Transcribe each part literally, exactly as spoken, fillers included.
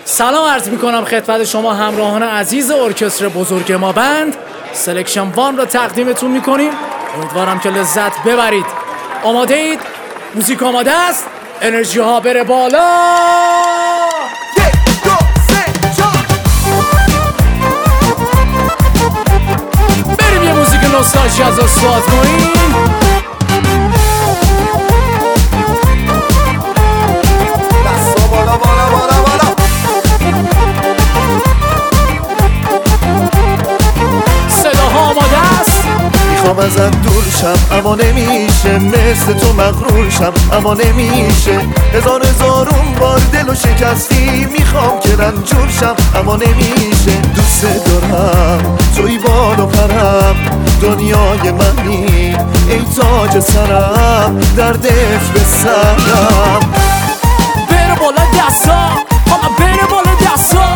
سلام عرض می کنم خدمت شما همراهان عزیز ارکستر بزرگ ما بند. سلکشن وان را تقدیمتون می کنیم. امیدوارم که لذت ببرید. آماده اید؟ موزیک آماده است؟ انرژی ها بره بالا. بریم یه موزیک نوستالژی از اصوات کنیم. میخوام ازت دور شم اما نمیشه، مثل تو مغرور شم اما نمیشه. هزار هزارون بار دل و شکستی، میخوام که رنجور شم اما نمیشه. دوست دارم توی بال و پرم، دنیای منی ای تاج سرم، دردت به سرم. بره بالا دستا، آقا بره بالا دستا.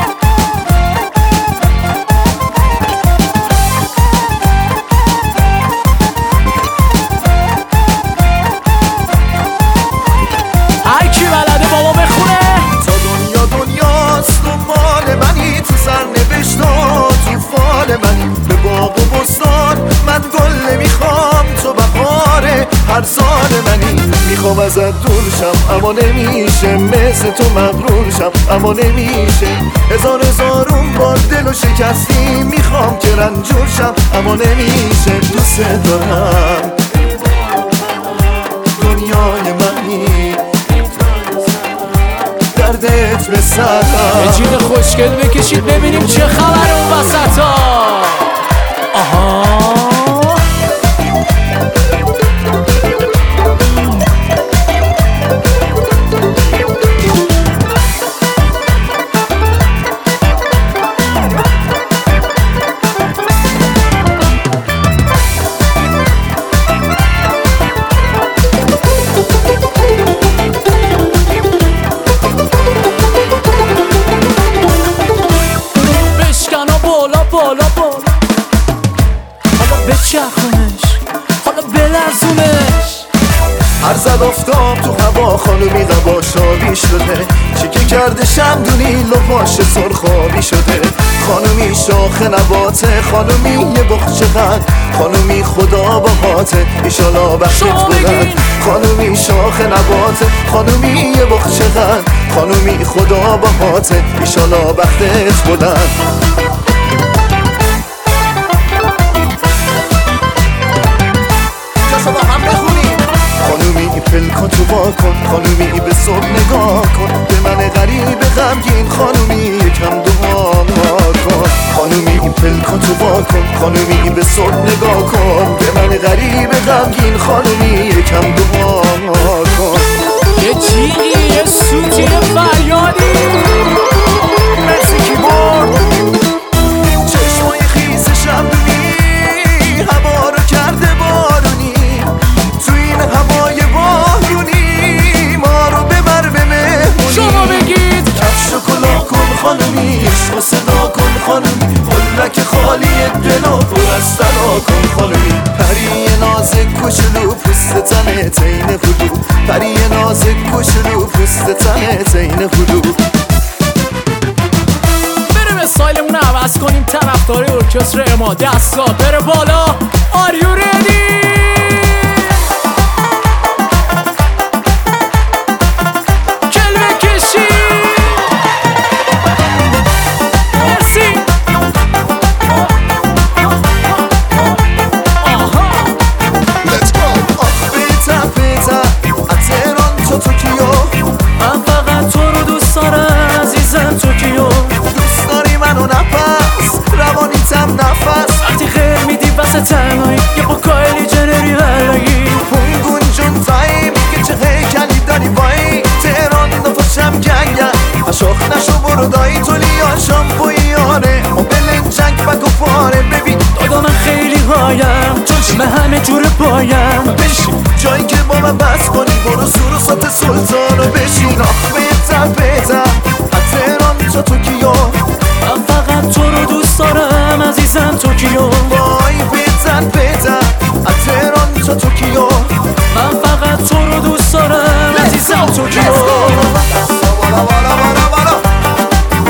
به باغ و بستان من گل نمیخوام، تو بهاره هر سال منی. میخوام ازت دور شم اما نمیشه، مثل تو مغرور شم اما نمیشه. هزار هزارون بار دل و شکستی، میخوام که رنجور شم اما نمیشه. دوست دارم دنیای منی، دردت به سرم. یه جیغ خوشگل بکشید ببینیم چه خبر اون وسطا. آها بالا بالا حالا بچرخونش، حالا بلرزونش. هر زد افتاب تو هوا خانومی قبا شابی شده، چیکه کرده شمدونی لپاش سرخابی شده. خانومی شاخ نباته، خانومی یه بخچه قد، خانومی خدا باهاته ایشالا بختت بلند. خانومی شاخ نباته، خانومی یه بخچه قد، خانومی خدا باهاته ایشالا بختت بلند. پلکاتو با کن خانومی، به صبح نگاه کن، به من غریب غمگین خانومی یکم دعا کن. خانومی پلکاتو با کن خانومی، به صبح نگاه کن، به من غریب غمگین خانومی یکم دعا کن. یه جیغی، یه سوتی، یه فریادی. مرسی کیبورد. چشمای خیس شمدونی هوا رو کرده بارونی، تو این هوای بارونی ما رو ببر به مهمونی. شما بگید کفش و کلاه کن خانومی، عشق و صدا کن خانومی، قلک خالی دل و پر از طلا کن خانومی. پری نازک کوچولو پوست تنه تین هلو، پری نازک کوچولو پوست تنه تین هلو. بریم استایلمون رو عوض کنیم، طرفدار ارکستر ما دستا بره بالا. Are you ready؟ تنهایی یه با کایلی جنری بلگی پونگون جون تایم که چه هیکلی داری بایی. تهران نفاشم گنگه اشاخ نشو برو دایی، تو لیا شامپویاره ما بلنجنگ و گفاره. ببین دادا من خیلی هایم، چون من همه جور پایم. بشین جایی که با من بس کنی، برو سور و سات سلطانو بشین. آخ بهتر بهتر از تهران تا توکیو، من فقط تو رو دوست دارم عزیزم توکیو. وای بهتر بهتر از تهران تا توکیو، من فقط تو رو دوست دارم عزیزم توکیو.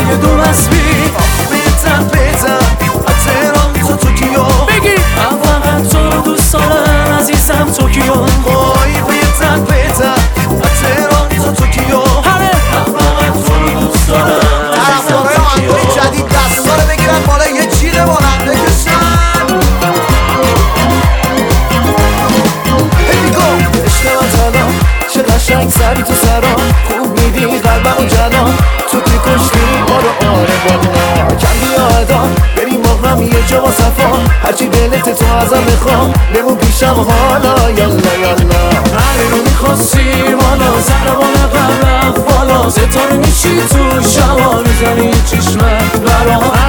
بالای دو اسبی بهتر بهتر از تهران تا توکیو بگی من فقط تو رو دوست دارم عزیزم توکیو وای بهتر بهتر از تهران تا توکیو همه من فقط تو رو دوست دارم طرفدارای آهنگای جدید دستا رو بگیرن بالا یه چیره با هم بکشن عشق من تنها چه قشنگ سری تو سرا خوب میدی قلبم و جنان تو که کشتی ما رو آره والا کم بیادا بریم با هم یه جا با صفا هرچی دلت تو ازم بخوام بمون پیشم حالا یالا یالا هر رو میخواستی بالا زربان قلب بالا ستاره میشی تو شما میزنی چشمت برام